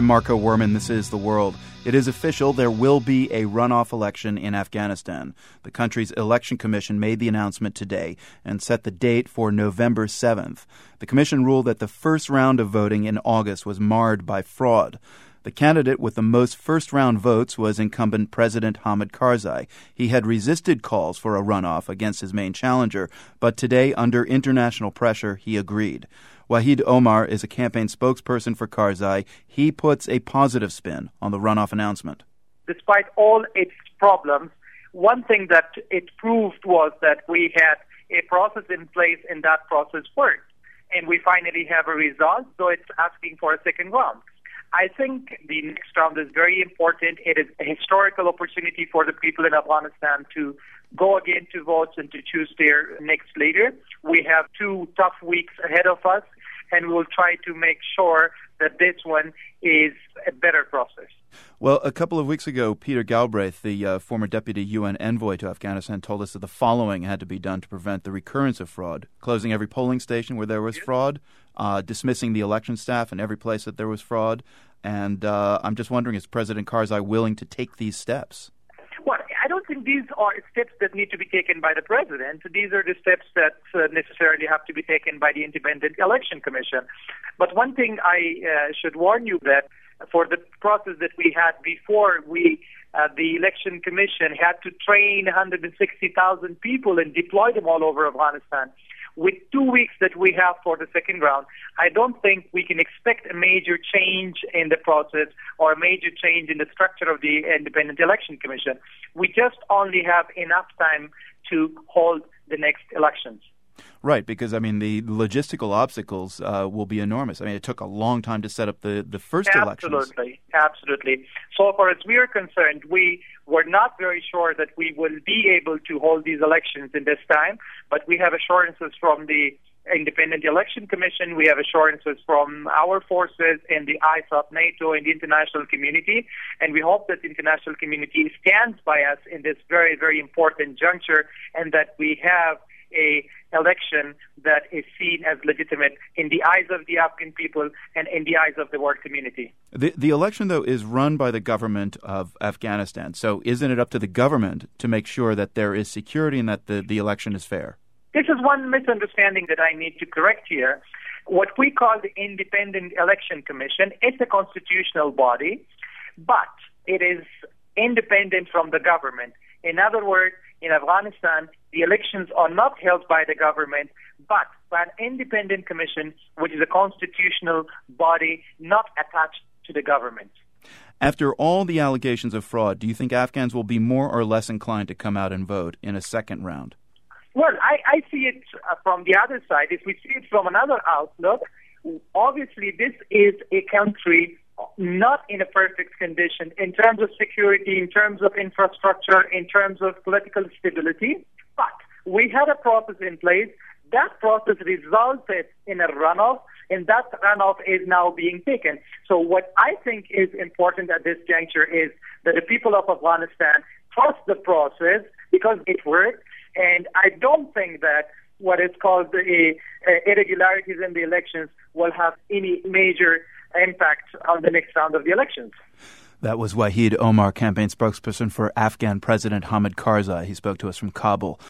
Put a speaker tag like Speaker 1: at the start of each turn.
Speaker 1: I'm Marco Werman. This is The World. It is official. There will be a runoff election in Afghanistan. The country's election commission made the announcement today and set the date for November 7th. The commission ruled that the first round of voting in August was marred by fraud. The candidate with the most first-round votes was incumbent President Hamid Karzai. He had resisted calls for a runoff against his main challenger, but today, under international pressure, he agreed. Wahid Omar is a campaign spokesperson for Karzai. He puts a positive spin on the runoff announcement.
Speaker 2: Despite all its problems, one thing that it proved was that we had a process in place and that process worked. And we finally have a result, so it's asking for a second round. I think the next round is very important. It is a historical opportunity for the people in Afghanistan to go again to vote and to choose their next leader. We have 2 tough weeks ahead of us, and we'll try to make sure that this one is a better process.
Speaker 1: Well, a couple of weeks ago, Peter Galbraith, the former deputy UN envoy to Afghanistan, told us that the following had to be done to prevent the recurrence of fraud: closing every polling station where there was fraud, dismissing the election staff in every place that there was fraud. And I'm just wondering, is President Karzai willing to take these steps?
Speaker 2: Well, I don't think these are steps that need to be taken by the president. These are the steps that necessarily have to be taken by the Independent Election Commission. But one thing I should warn you that for the process that we had before, the Election Commission had to train 160,000 people and deploy them all over Afghanistan. With 2 weeks that we have for the second round, I don't think we can expect a major change in the process or a major change in the structure of the Independent Election Commission. We just only have enough time to hold the next elections.
Speaker 1: Right, because, the logistical obstacles will be enormous. It took a long time to set up the first elections.
Speaker 2: Absolutely. So far as we are concerned, we were not very sure that we will be able to hold these elections in this time, but we have assurances from the Independent Election Commission, we have assurances from our forces and the ISAF, NATO, and the international community, and we hope that the international community stands by us in this very, very important juncture, and that we have a election that is seen as legitimate in the eyes of the Afghan people and in the eyes of the world community.
Speaker 1: The election, though, is run by the government of Afghanistan. So isn't it up to the government to make sure that there is security and that the election is fair?
Speaker 2: This is one misunderstanding that I need to correct here. What we call the Independent Election Commission, it's a constitutional body, but it is independent from the government. In other words, in Afghanistan, the elections are not held by the government, but by an independent commission, which is a constitutional body not attached to the government.
Speaker 1: After all the allegations of fraud, do you think Afghans will be more or less inclined to come out and vote in a second round?
Speaker 2: Well, I see it from the other side. If we see it from another outlook, obviously this is a country not in a perfect condition in terms of security, in terms of infrastructure, in terms of political stability. But we had a process in place. That process resulted in a runoff, and that runoff is now being taken. So what I think is important at this juncture is that the people of Afghanistan trust the process because it worked, and I don't think that what is called the irregularities in the elections will have any major impact on the next round of the elections.
Speaker 1: That was Wahid Omar, campaign spokesperson for Afghan President Hamid Karzai. He spoke to us from Kabul.